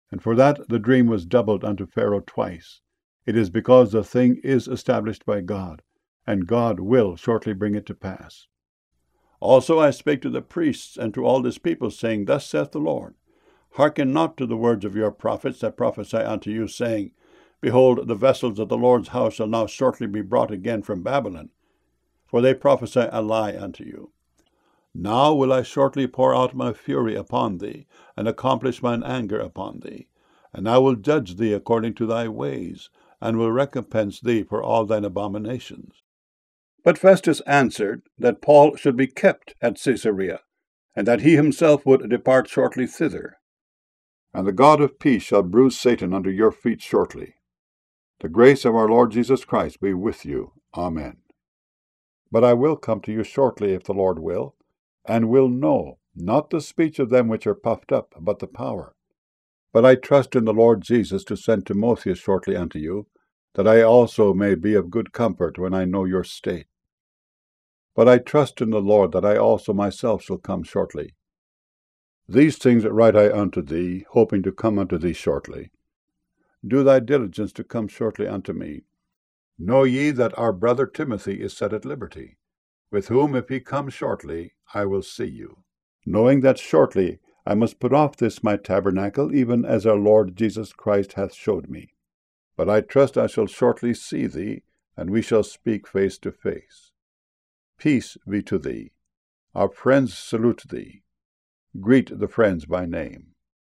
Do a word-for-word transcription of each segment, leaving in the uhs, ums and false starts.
And for that the dream was doubled unto Pharaoh twice. It is because the thing is established by God, and God will shortly bring it to pass. Also I spake to the priests and to all this people, saying, Thus saith the Lord, Hearken not to the words of your prophets that prophesy unto you, saying, Behold, the vessels of the Lord's house shall now shortly be brought again from Babylon. For they prophesy a lie unto you. Now will I shortly pour out my fury upon thee, and accomplish mine anger upon thee. And I will judge thee according to thy ways, and will recompense thee for all thine abominations. But Festus answered that Paul should be kept at Caesarea, and that he himself would depart shortly thither. And the God of peace shall bruise Satan under your feet shortly. The grace of our Lord Jesus Christ be with you. Amen. But I will come to you shortly, if the Lord will, and will know, not the speech of them which are puffed up, but the power. But I trust in the Lord Jesus to send Timotheus shortly unto you, that I also may be of good comfort when I know your state. But I trust in the Lord that I also myself shall come shortly. These things write I unto thee, hoping to come unto thee shortly. Do thy diligence to come shortly unto me. Know ye that our brother Timothy is set at liberty, with whom, if he come shortly, I will see you, knowing that shortly I must put off this my tabernacle, even as our Lord Jesus Christ hath showed me. But I trust I shall shortly see thee, and we shall speak face to face. Peace be to thee. Our friends salute thee. Greet the friends by name.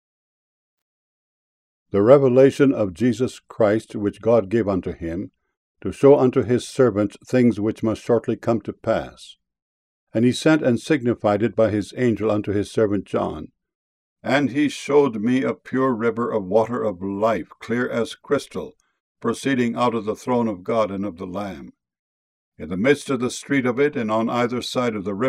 The revelation of Jesus Christ, which God gave unto him, to show unto his servants things which must shortly come to pass. And he sent and signified it by his angel unto his servant John. And he showed me a pure river of water of life, clear as crystal, proceeding out of the throne of God and of the Lamb. In the midst of the street of it, and on either side of the river,